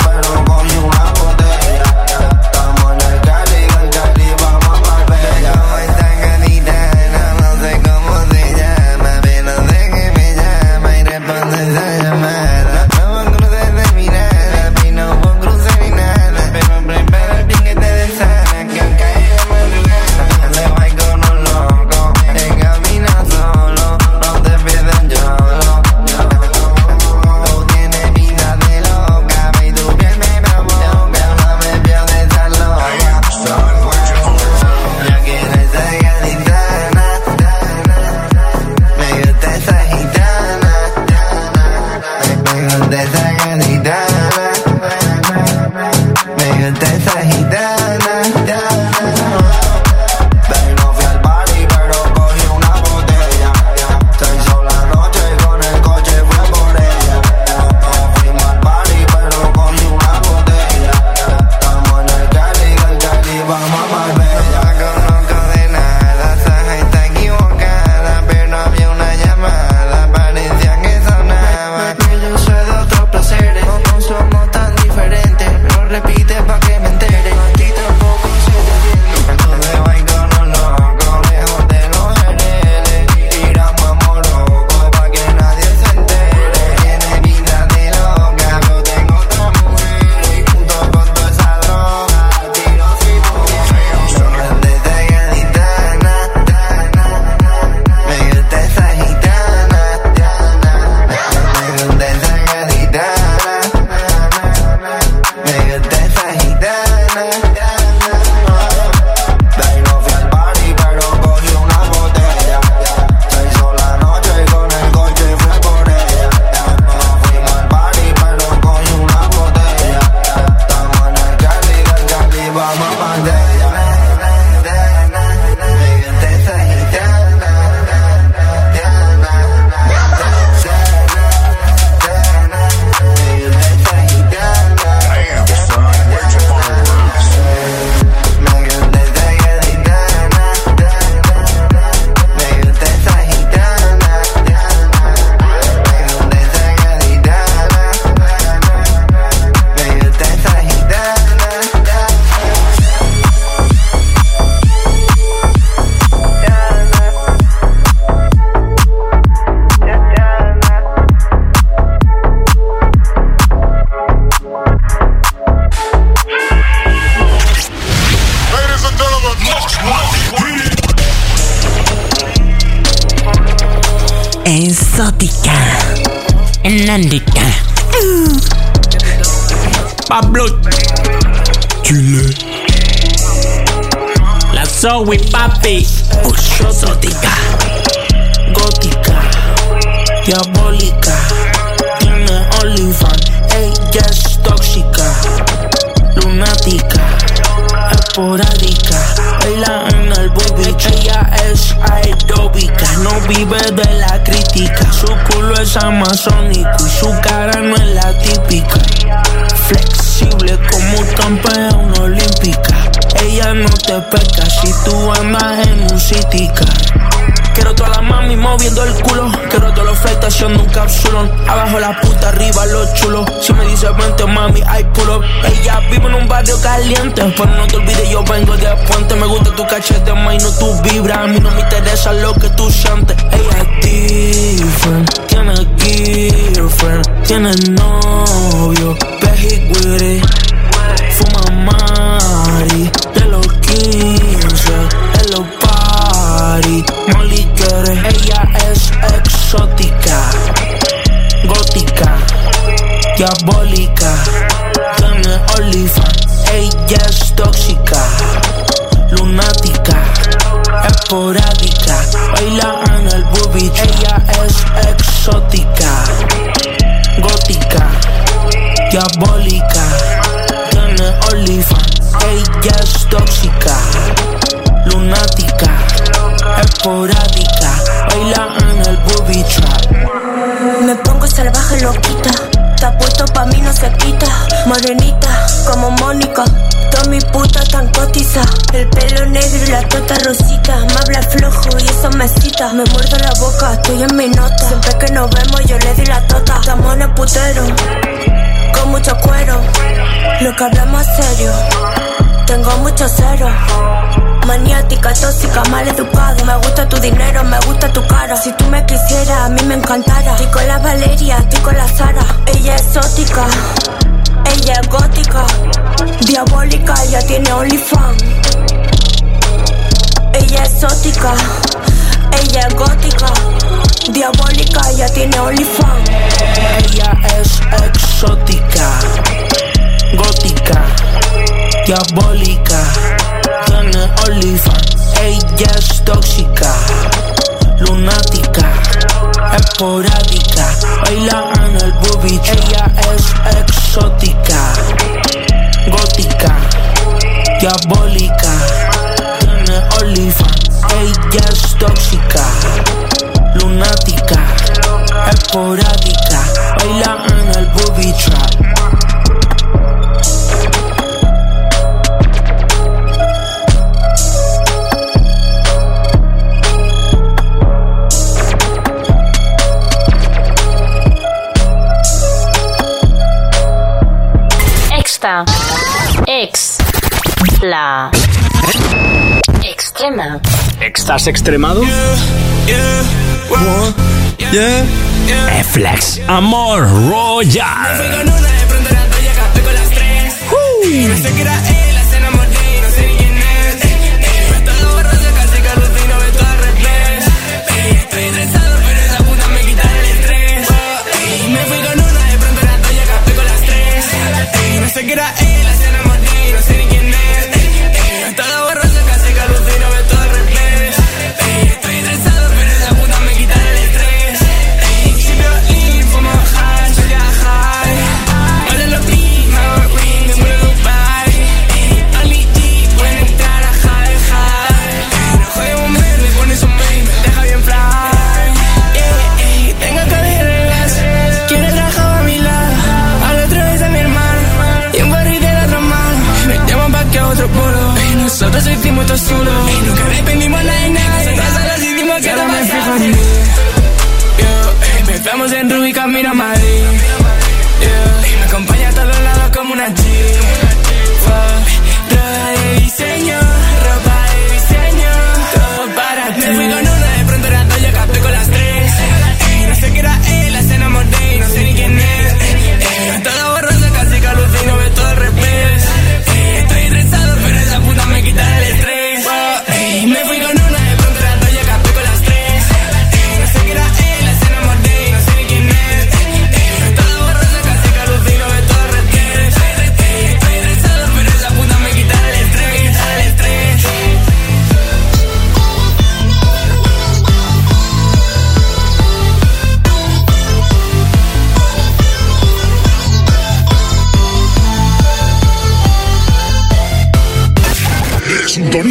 Yeah. exótica. Enándica. Pablo Chile. La Zoe papi. Exótica. Gótica, diabólica, tiene OnlyFans, ella es tóxica, lunática, esporádica, baila en el booby, ella es aeróbica, no vive de la crítica, su culo es amazónico y su cara no es la típica, flexible como campeona olímpica, ella no te peca si tú andas en un city car. Quiero toda la mami moviendo el culo. Quiero todos los flights haciendo un capsulón. Abajo la puta, arriba los chulos. Si me dice vente mami, I pull up. Ella vive en un barrio caliente, pero no te olvides yo vengo de Puente. Me gusta tu cachete, más no tu vibra. A mí no me interesa lo que tú sientes. Ella es different, tiene girlfriend, tiene novio, peji with it. Fuma mari, de los quince, de los party. Molly quiere, ella es exótica, gótica, diabólica, tiene OnlyFans, ella es tóxica, lunática, esporádica, baila en el booby, ella es exótica, gótica, diabólica, tiene OnlyFans, ella es tóxica, lunática, esporádica, baila en el booby trap. Me pongo salvaje, loquita, te apuesto pa' mí no se quita. Morenita, como Mónica, toda mi puta tan cotiza. El pelo negro y la tota rosita, me habla flojo y eso me cita. Me muerdo la boca, estoy en mi nota. Siempre que nos vemos yo le doy la tota. Estamos en el putero, con mucho cuero. Lo que hablamos es serio, tengo mucho cero. Maniática, tóxica, mal educado. Me gusta tu dinero, me gusta tu cara. Si tú me quisieras, a mí me encantara. Estoy con la Valeria, estoy con la Sara. Ella es exótica, ella es gótica, diabólica, ella tiene OnlyFans. Ella es exótica, ella es gótica, diabólica, ella tiene OnlyFans. Ella es exótica, gótica, diabólica, tiene OnlyFans, ella es tóxica, lunática, esporádica, baila en el booby, ella es exótica, gótica, diabólica, tiene OnlyFans, ella es tóxica, lunática, esporádica, baila en el booby trap. Ex. La. Extrema. ¿Estás extremado? Yeah, yeah, yeah. Flex. Amor Royal. Sé que era él, se enamoré, no sé ni quién es. Ey, toda borrosa, casi que alucino, ve todo al revés. Ey, estoy estresado, pero esa puta me quita el estrés. Ey, si veo lean, fumo high, soy ya high. Hola los beats, me hago ring, me muero Dubai. Ey, only G, pueden entrar a high, high. Ey, no juego un mes, me pone su main, me deja bien fly. Yeah, ey, tengo que verlas, quiero trabajar a mi lado. Hablo otra vez a mi hermano. Otro polo, y nosotros hicimos esto solo. Y nunca dependimos de nadie. Nosotros hicimos que ahora me fijo en mí. Yo, empezamos en Rubí, camino a Madrid. Yo, y me acompaña a todos lados como una G. Ropa de diseño, ropa de diseño, todo para ti. Me fui con una, de pronto era dos, yo capté con las tres. Ey, no sé qué era él, se enamoré, no sé ni quién es. Ey, todo borroso, casi que alucino, ve todo al revés. Pero esa puta me quita el estrés. Wow, ey, me fui con una, de pronto era dos, yo capté con las tres. Ey, no sé qué era él,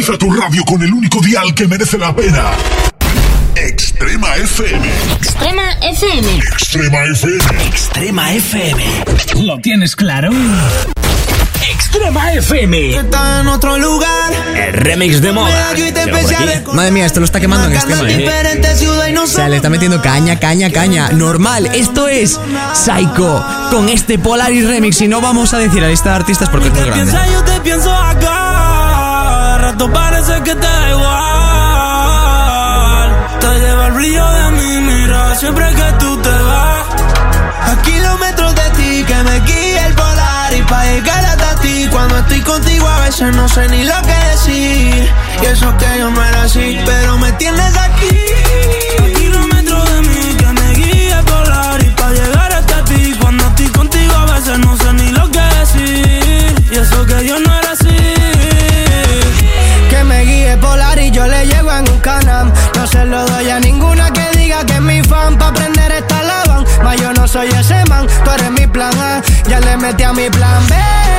Sintoniza tu radio con el único dial que merece la pena. Extrema F M. Extrema F M. Extrema F M. Extrema F M. ¿Lo tienes claro? Extrema F M. Está en otro lugar. El remix de moda. Madre mía, esto lo está quemando en Extrema, ¿eh? O sea, le está metiendo caña, caña, caña. Normal, esto es Psycho con este Polaris remix. Y no vamos a decir a lista de artistas porque es muy grande. Yo te pienso acá. De rato parece que te da igual. Te lleva el brillo de mi mira siempre que tú te vas. A kilómetros de ti que me guía el Polaris pa' llegar hasta ti. Cuando estoy contigo a veces no sé ni lo que decir. Y eso que yo no era así, pero me tienes aquí. A kilómetros de mí que me guía el Polaris pa' llegar hasta ti. Cuando estoy contigo a veces no sé ni lo que decir. Y eso que yo no era así. Que me guíe Polaris, yo le llego en un Can-Am. No se lo doy a ninguna que diga que es mi fan. Pa' aprender esta lavan, mas yo no soy ese man. Tú eres mi plan A, ya le metí a mi plan B.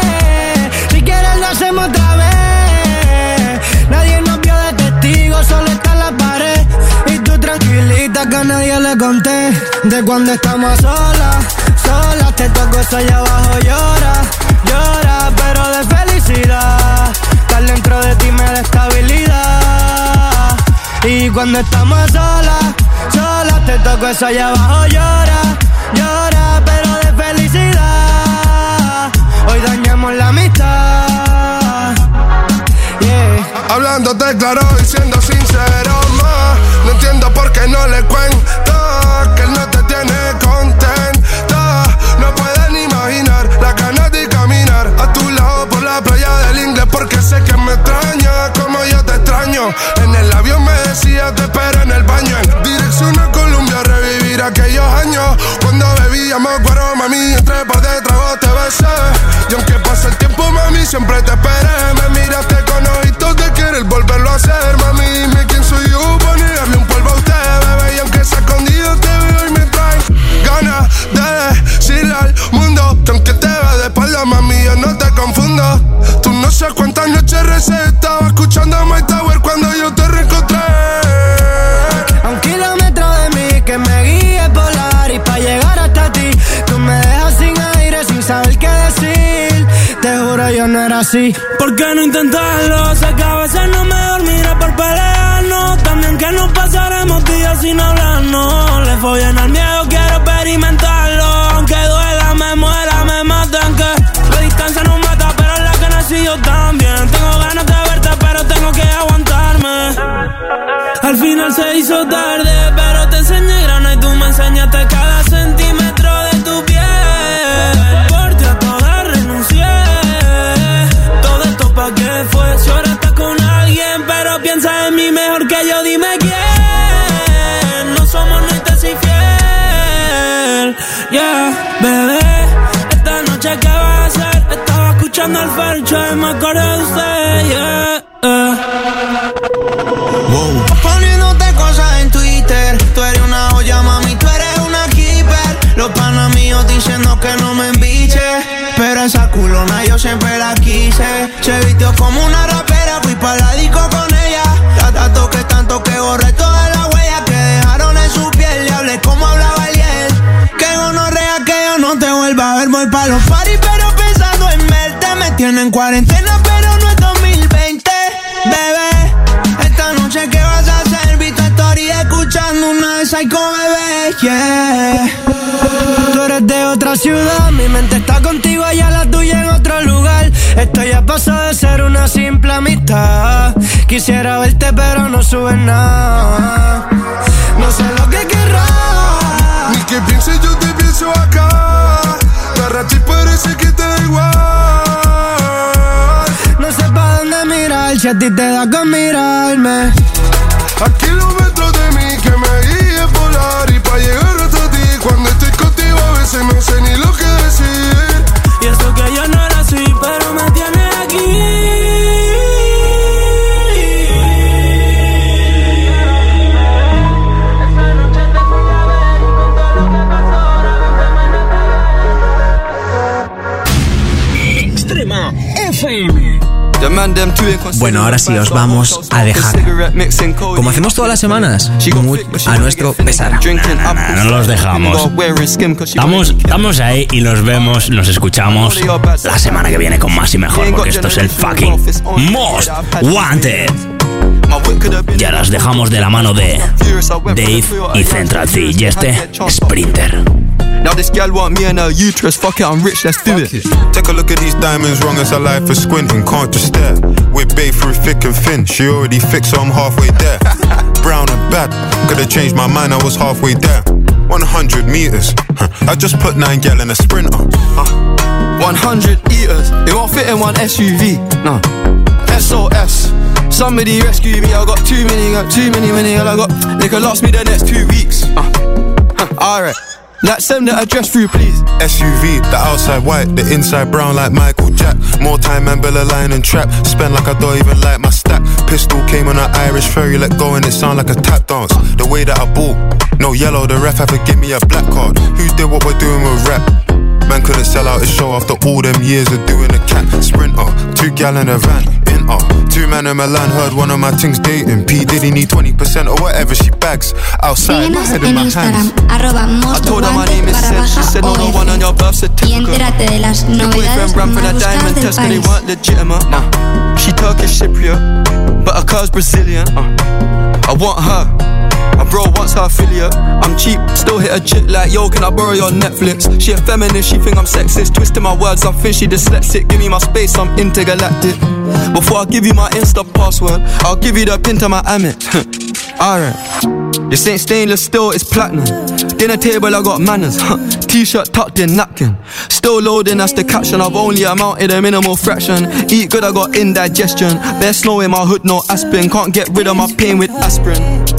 Si quieres lo hacemos otra vez. Nadie nos vio de testigo, solo está en la pared. Y tú tranquilita que a nadie le conté. De cuando estamos a solas, solas. Te toco eso allá abajo, llora, llora, pero de felicidad. Estar dentro de ti me da estabilidad. Y cuando estamos a solas, solas. Te toco eso allá abajo, llora, llora, pero de felicidad. Hoy dañamos la amistad. Yeah. Hablándote claro y siendo sincero más. No entiendo por qué no le cuento que él no te tiene contenta. No pueden imaginar la ganas de caminar a tu lado por la playa del inglés. Porque sé que me extraña como yo te extraño. En el avión me decía te espero en el baño. En dirección a Colombia revivir aquellos años. Cuando bebíamos guaro, mami, entre par de tragos te besé. Y aunque pase el tiempo, mami, siempre te esperé. Me miraste con ojitos de querer volverlo a hacer. Mami, dime quién soy yo para negarle un polvo a usted, bebé. Y aunque sea escondido te veo y me trae ganas de decirle al mundo que aunque te vea de espalda, mami, yo no te confundo. Tú no sabes cuántas noches recé. Estaba escuchando a My Tower cuando yo te reencontré. A un kilómetro de mí que me guíe Polaris pa' llegar hasta ti. Tú me dejas sin aire, sin saber qué decir. Te juro yo no era así. ¿Por qué no intentarlo? Sé que a veces no me dormiré por pelearnos. También que nos pasaremos días sin hablarnos. Le follen al miedo, quiero experimentarlo. Aunque duela, me muera, me matan. Que la distancia nos mata, pero es la que nací yo también. Tengo ganas de verte, pero tengo que aguantarme. Al final se hizo tarde, pero te enseñé grana y tú me enseñaste cada centímetro de tu piel. Por ti a todas renuncié. Todo esto pa' qué fue. Si ahora estás con alguien, pero piensa en mí mejor que yo, dime quién. No somos ni te soy fiel. Yeah, bebé, esta noche qué va a hacer. Estaba escuchando al Fercho y me acordé de usted. Yeah, yeah. Wow. Poniéndote cosas en Twitter. Tú eres una olla, mami, tú eres una keeper. Los panas míos diciendo que no me embiche, pero esa culona yo siempre la quise. Se vistió como una rapera, fui pa' la disco con ella. La toqué tanto que borré todas las huellas que dejaron en su piel. Le hablé como hablaba él. Que gonorrea que yo no te vuelva a ver. Voy pa' los parties pero pensando en verte. Me tienen en cuarentena pero no es dos mil veinte. Bebé, esta noche ¿qué vas a hacer? Vi tu story escuchando una de Psycho, bebé, yeah. Tú eres de otra ciudad, mi mente está contigo, allá la tuya en otro lugar. Esto ya pasó de ser una simple amistad. Quisiera verte pero no subes nada. No sé lo que querrás, ni que pienses, yo te pienso acá. La racha parece que te da igual. No sé pa' dónde mirar, si a ti te da con mirarme. A kilómetros de mí que me guíe Polaris pa' llegar hasta ti. Cuando estoy contigo a veces no sé ni lo que decir. Y eso que yo no era así, pero me tiene aquí. Bueno, ahora sí os vamos a dejar, como hacemos todas las semanas, muy a nuestro pesar. No, no, no, no los dejamos. Estamos, estamos ahí y nos vemos, nos escuchamos la semana que viene con más y mejor, porque esto es el fucking Most Wanted. Ya las dejamos de la mano de Dave y Central C y este Sprinter. Now this gal want me and her uterus. Fuck it, I'm rich, let's do it. Take a look at these diamonds, wrong as a life for squinting. Can't just stare. We're babe through thick and thin. She already fixed, so I'm halfway there. Brown and bad, could've changed my mind, I was halfway there. one hundred meters, I just put nine gal in a sprinter. uh. one hundred eaters, it won't fit in one S U V. No, S O S. Somebody rescue me, I got too many, got too many, many, I got. They could last me the next two weeks. uh. Alright. Like send the address through, please. S U V, the outside white, the inside brown like Michael Jack. More time and Bella line and trap. Spend like I don't even like my stack. Pistol came on an Irish ferry, let go and it sound like a tap dance. The way that I bought, no yellow, the ref had to give me a black card. Who did what we're doing with rap? Man couldn't sell out his show after all them years of doing a cat sprinter. Two gal in a van, in uh. Two man in Milan, heard one of my things dating. P Diddy need twenty percent or whatever she bags. Outside, my head in my hands. Arroba Most Wanted barra baja O F y entérate de las novedades más buscadas del país. She Turkish Cypriot, but her car's Brazilian. uh. I want her. My bro wants her affiliate. I'm cheap, still hit a chick like, yo, can I borrow your Netflix? She a feminist, she think I'm sexist. Twisting my words, I think she dyslexic. Give me my space, I'm intergalactic. Before I give you my Insta password, I'll give you the pin to my Amex. Alright. This ain't stainless steel, it's platinum. Dinner table, I got manners. T-shirt tucked in, napkin. Still loading, that's the caption. I've only amounted a minimal fraction. Eat good, I got indigestion. Bare snow in my hood, no aspirin. Can't get rid of my pain with aspirin.